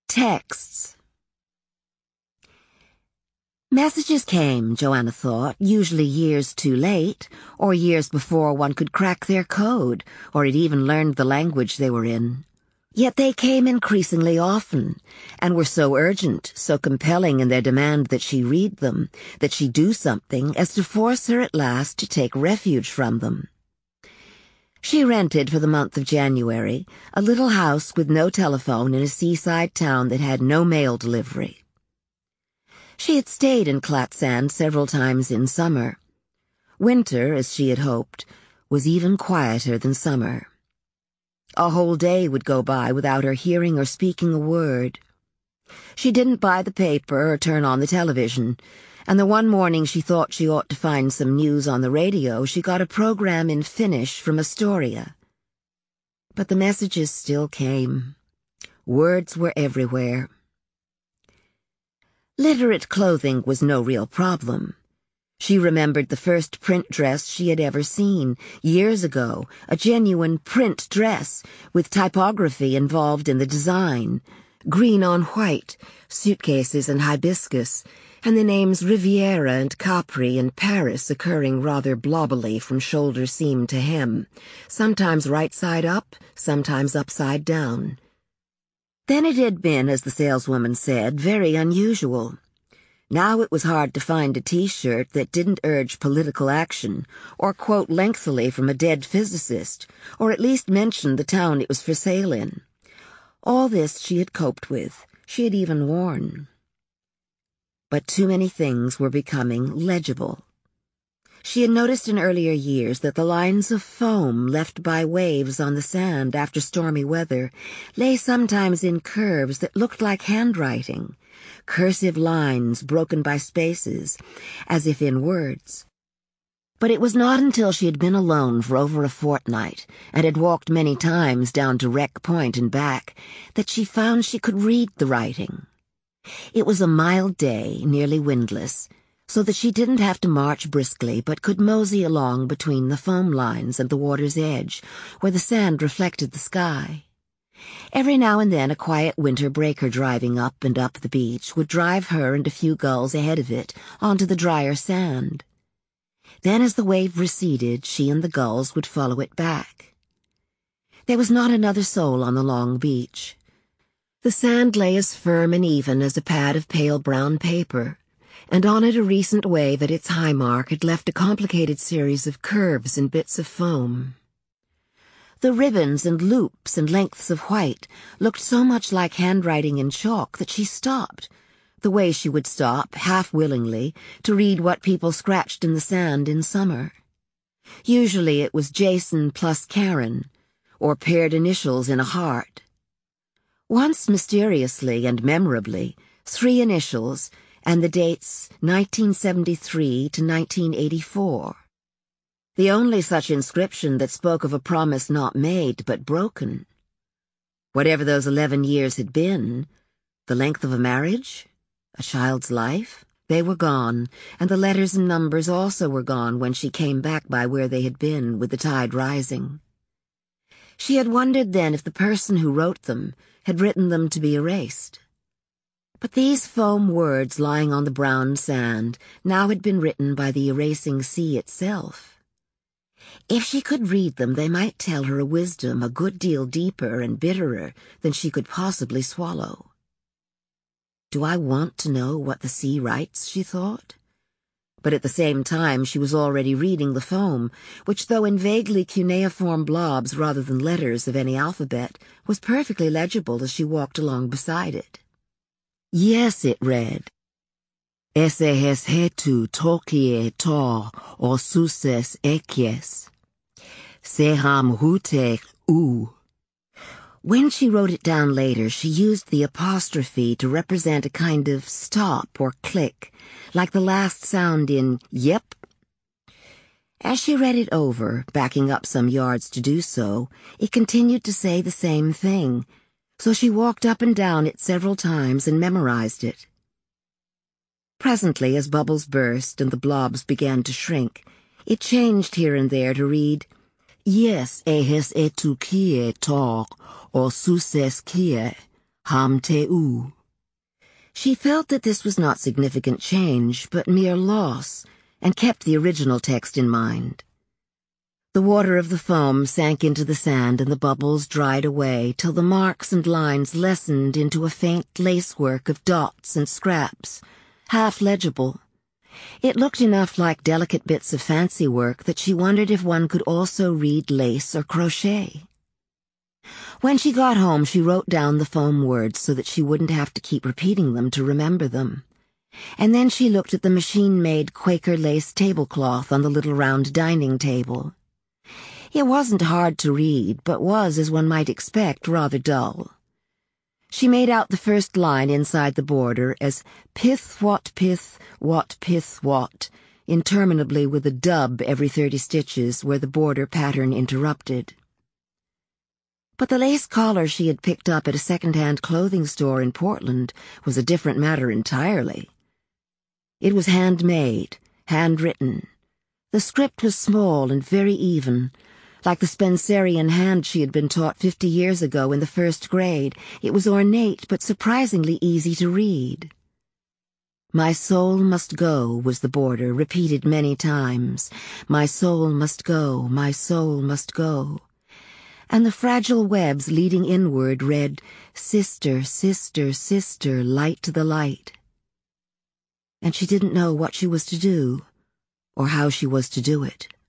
Texts. Messages came, Joanna thought, usually years too late, or years before one could crack their code, or had even learned the language they were in. Yet they came increasingly often, and were so urgent, so compelling in their demand that she read them, that she do something, as to force her at last to take refuge from them. She rented for the month of January a little house with no telephone in a seaside town that had no mail delivery. She had stayed in Clatsand several times in summer. Winter, as she had hoped, was even quieter than summer. A whole day would go by without her hearing or speaking a word. She didn't buy the paper or turn on the television, and the one morning she thought she ought to find some news on the radio, she got a program in Finnish from Astoria. But the messages still came. Words were everywhere. Literate clothing was no real problem. She remembered the first print dress she had ever seen, years ago, a genuine print dress, with typography involved in the design, green on white, suitcases and hibiscus, and the names Riviera and Capri and Paris occurring rather blobbily from shoulder seam to hem, sometimes right side up, sometimes upside down. Then it had been, as the saleswoman said, very unusual. Now it was hard to find a T-shirt that didn't urge political action, or quote lengthily from a dead physicist, or at least mention the town it was for sale in. All this she had coped with, she had even worn. But too many things were becoming legible. She had noticed in earlier years that the lines of foam left by waves on the sand after stormy weather lay sometimes in curves that looked like handwriting, cursive lines broken by spaces, as if in words. But it was not until she had been alone for over a fortnight, and had walked many times down to Wreck Point and back, that she found she could read the writing. It was a mild day, nearly windless, so that she didn't have to march briskly but could mosey along between the foam lines and the water's edge, where the sand reflected the sky. Every now and then a quiet winter breaker driving up and up the beach would drive her and a few gulls ahead of it onto the drier sand. Then as the wave receded, she and the gulls would follow it back. There was not another soul on the long beach. The sand lay as firm and even as a pad of pale brown paper, and on it a recent wave at its high mark had left a complicated series of curves and bits of foam. The ribbons and loops and lengths of white looked so much like handwriting in chalk that she stopped, the way she would stop, half willingly, to read what people scratched in the sand in summer. Usually it was Jason plus Karen, or paired initials in a heart. Once mysteriously and memorably, 3 initials, and the dates 1973 to 1984. The only such inscription that spoke of a promise not made but broken. Whatever those 11 years had been, the length of a marriage, a child's life, they were gone, and the letters and numbers also were gone when she came back by where they had been with the tide rising. She had wondered then if the person who wrote them had written them to be erased. But these foam words lying on the brown sand now had been written by the erasing sea itself. If she could read them, they might tell her a wisdom a good deal deeper and bitterer than she could possibly swallow. Do I want to know what the sea writes, she thought? But at the same time she was already reading the foam, which, though in vaguely cuneiform blobs rather than letters of any alphabet, was perfectly legible as she walked along beside it. Yes, it read. Esehes hetu tokie to o suses ekies. Seham hute u. When she wrote it down later, she used the apostrophe to represent a kind of stop or click, like the last sound in yep. As she read it over, backing up some yards to do so, it continued to say the same thing, so she walked up and down it several times and memorized it. Presently, as bubbles burst and the blobs began to shrink, it changed here and there to read, Yes, ehes etu kie to, or suses kie, Ham Te-u. She felt that this was not significant change, but mere loss, and kept the original text in mind. The water of the foam sank into the sand and the bubbles dried away till the marks and lines lessened into a faint lacework of dots and scraps, half legible. It looked enough like delicate bits of fancy work that she wondered if one could also read lace or crochet. When she got home, she wrote down the foam words so that she wouldn't have to keep repeating them to remember them. And then she looked at the machine-made Quaker lace tablecloth on the little round dining table. It wasn't hard to read, but was, as one might expect, rather dull. She made out the first line inside the border as pith, what, pith, what, interminably with a dub every 30 stitches where the border pattern interrupted. But the lace collar she had picked up at a second-hand clothing store in Portland was a different matter entirely. It was handmade, handwritten. The script was small and very even. Like the Spencerian hand she had been taught 50 years ago in the first grade, it was ornate but surprisingly easy to read. My soul must go was the border, repeated many times. My soul must go, my soul must go. And the fragile webs leading inward read, Sister, sister, sister, light to the light. And she didn't know what she was to do, or how she was to do it.